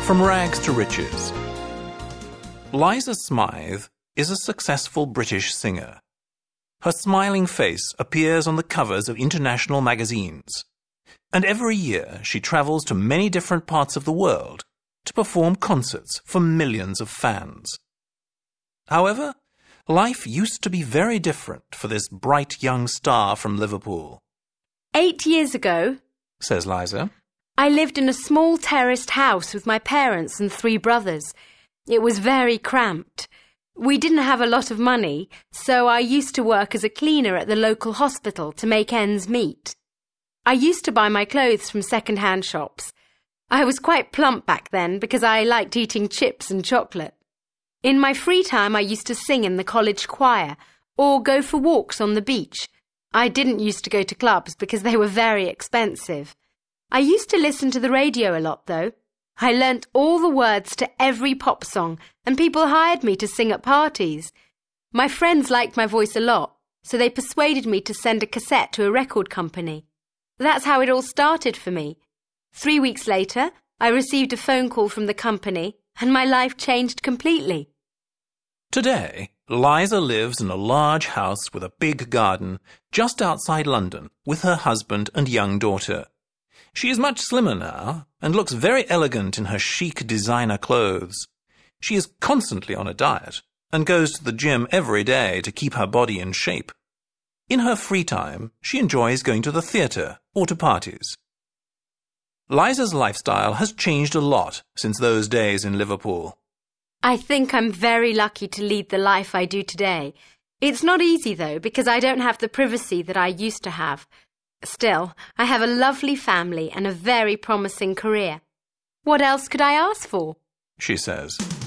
From rags to riches. Liza Smythe is a successful British singer. Her smiling face appears on the covers of international magazines, and every year she travels to many different parts of the world to perform concerts for millions of fans. However, life used to be very different for this bright young star from Liverpool. 8 years ago, says Liza, I lived in a small terraced house with my parents and 3 brothers. It was very cramped. We didn't have a lot of money, so I used to work as a cleaner at the local hospital to make ends meet. I used to buy my clothes from second-hand shops. I was quite plump back then because I liked eating chips and chocolate. In my free time, I used to sing in the college choir or go for walks on the beach. I didn't used to go to clubs because they were very expensive. I used to listen to the radio a lot, though. I learnt all the words to every pop song, and people hired me to sing at parties. My friends liked my voice a lot, so they persuaded me to send a cassette to a record company. That's how it all started for me. 3 weeks later, I received a phone call from the company, and my life changed completely. Today, Liza lives in a large house with a big garden just outside London with her husband and young daughter. She is much slimmer now and looks very elegant in her chic designer clothes. She is constantly on a diet and goes to the gym every day to keep her body in shape. In her free time, she enjoys going to the theatre or to parties. Liza's lifestyle has changed a lot since those days in Liverpool. I think I'm very lucky to lead the life I do today. It's not easy, though, because I don't have the privacy that I used to have. Still, I have a lovely family and a very promising career. What else could I ask for? She says.